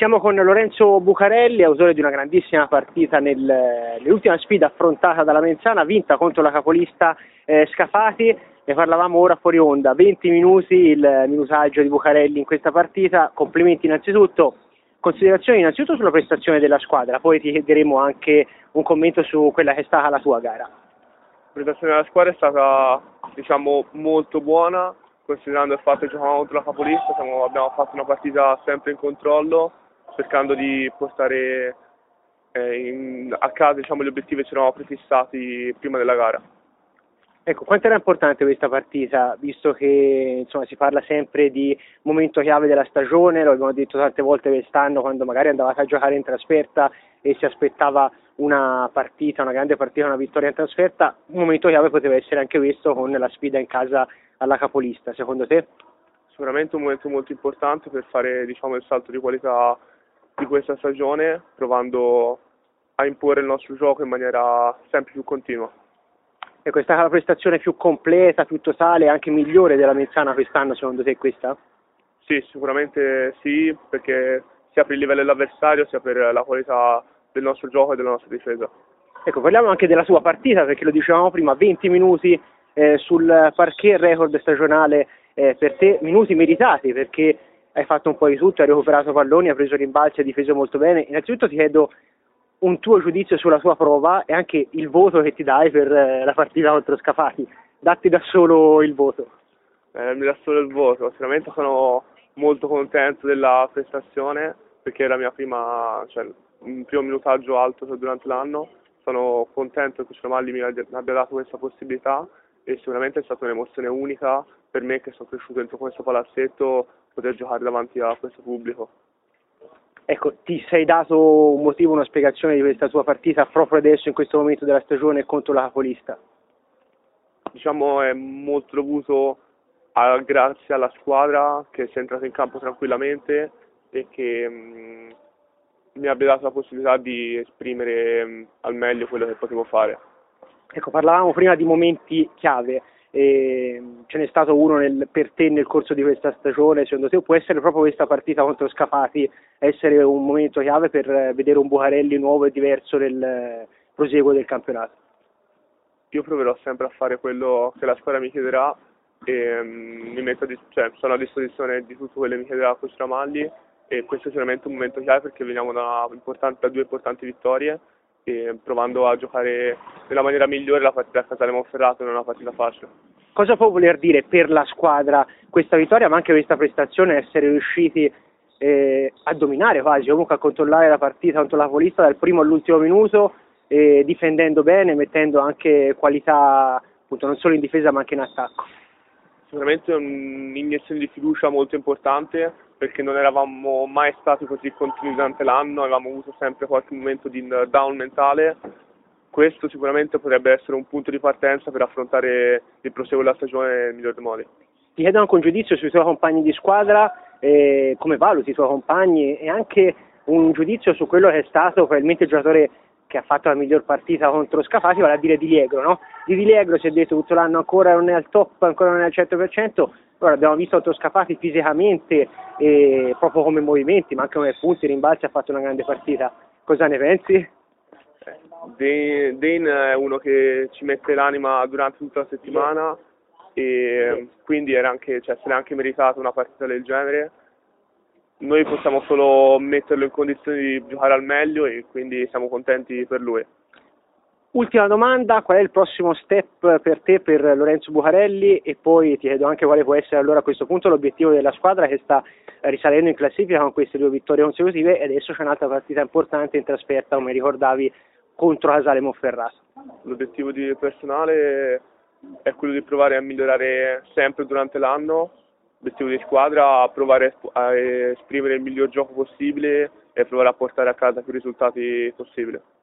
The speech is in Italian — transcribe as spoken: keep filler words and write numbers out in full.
Siamo con Lorenzo Bucarelli, autore di una grandissima partita nel, nell'ultima sfida affrontata dalla Menzana, vinta contro la capolista eh, Scafati. Ne parlavamo ora fuori onda, venti minuti il minutaggio di Bucarelli in questa partita. Complimenti innanzitutto, considerazioni innanzitutto sulla prestazione della squadra, poi ti chiederemo anche un commento su quella che è stata la tua gara. La prestazione della squadra è stata, diciamo, molto buona, considerando il fatto che giocavamo contro la capolista. Siamo, abbiamo fatto una partita sempre in controllo, cercando di portare eh, in, a casa, diciamo, gli obiettivi che ci eravamo prefissati prima della gara. Ecco, quanto era importante questa partita, visto che insomma, si parla sempre di momento chiave della stagione, lo abbiamo detto tante volte quest'anno, quando magari andavate a giocare in trasferta e si aspettava una partita, una grande partita, una vittoria in trasferta, un momento chiave poteva essere anche questo con la sfida in casa alla capolista, secondo te? Sicuramente un momento molto importante per fare, diciamo, il salto di qualità di questa stagione, provando a imporre il nostro gioco in maniera sempre più continua. E questa è la prestazione più completa, più totale, anche migliore della Menzana quest'anno, secondo te questa? Sì, sicuramente sì, perché sia per il livello dell'avversario sia per la qualità del nostro gioco e della nostra difesa. Ecco, parliamo anche della tua partita, perché lo dicevamo prima, venti minuti eh, sul parquet, record stagionale eh, per te, minuti meritati, perché hai fatto un po' di tutto, hai recuperato palloni, hai preso rimbalzi, hai difeso molto bene. Innanzitutto ti chiedo un tuo giudizio sulla tua prova e anche il voto che ti dai per eh, la partita contro Scafati. Datti da solo il voto. Eh, mi dà solo il voto, sicuramente sono molto contento della prestazione perché è la mia prima, cioè il primo minutaggio alto durante l'anno. Sono contento che Cioramalli mi abbia dato questa possibilità e sicuramente è stata un'emozione unica per me, che sono cresciuto dentro questo palazzetto, poter giocare davanti a questo pubblico. Ecco, ti sei dato un motivo, una spiegazione di questa tua partita proprio adesso, in questo momento della stagione, contro la capolista? Diciamo è molto dovuto a, grazie alla squadra che si è entrata in campo tranquillamente e che mh, mi abbia dato la possibilità di esprimere mh, al meglio quello che potevo fare. Ecco, parlavamo prima di momenti chiave. E ce n'è stato uno nel, per te nel corso di questa stagione, secondo te può essere proprio questa partita contro Scafati essere un momento chiave per vedere un Bucarelli nuovo e diverso nel proseguo del campionato? Io proverò sempre a fare quello che la squadra mi chiederà e um, mi metto a, cioè, sono a disposizione di tutto quello che mi chiederà Coach Ramalli, e questo è sicuramente un momento chiave perché veniamo da, da due importanti vittorie e provando a giocare nella maniera migliore la partita a Casale Monferrato. Non è una partita facile. Cosa può voler dire per la squadra questa vittoria, ma anche questa prestazione, essere riusciti eh, a dominare quasi, comunque a controllare la partita contro la capolista dal primo all'ultimo minuto, eh, difendendo bene, mettendo anche qualità appunto non solo in difesa ma anche in attacco? Sicuramente è un'iniezione di fiducia molto importante, perché non eravamo mai stati così continui durante l'anno, avevamo avuto sempre qualche momento di down mentale. Questo sicuramente potrebbe essere un punto di partenza per affrontare il proseguo della stagione nel miglior dei modi. Ti chiedo anche un giudizio sui tuoi compagni di squadra, eh, come valuti i tuoi compagni, e anche un giudizio su quello che è stato probabilmente il giocatore che ha fatto la miglior partita contro Scafati, vale a dire Di Liegro, no? Di Di Liegro si è detto tutto l'anno ancora non è al top, ancora non è al cento per cento, ora abbiamo visto contro Scafati fisicamente e proprio come movimenti, ma anche come punti, rimbalzi, ha fatto una grande partita. Cosa ne pensi? Dane è uno che ci mette l'anima durante tutta la settimana e quindi era anche, cioè, se l'è anche meritato una partita del genere. Noi possiamo solo metterlo in condizioni di giocare al meglio e quindi siamo contenti per lui. Ultima domanda, qual è il prossimo step per te, per Lorenzo Bucarelli, e poi ti chiedo anche quale può essere allora a questo punto l'obiettivo della squadra che sta risalendo in classifica con queste due vittorie consecutive e adesso c'è un'altra partita importante in trasferta, come ricordavi, contro Casale Monferrato. L'obiettivo di personale è quello di provare a migliorare sempre durante l'anno. L'obiettivo di squadra è provare a esprimere il miglior gioco possibile e provare a portare a casa più risultati possibili.